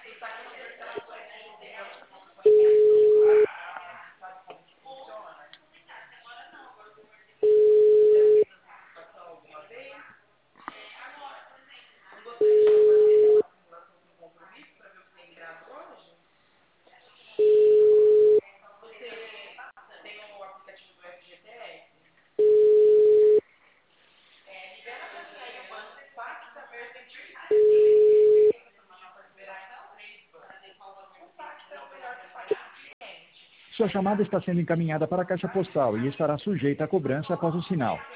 Sua chamada está sendo encaminhada para a caixa postal e estará sujeita a cobrança após o sinal.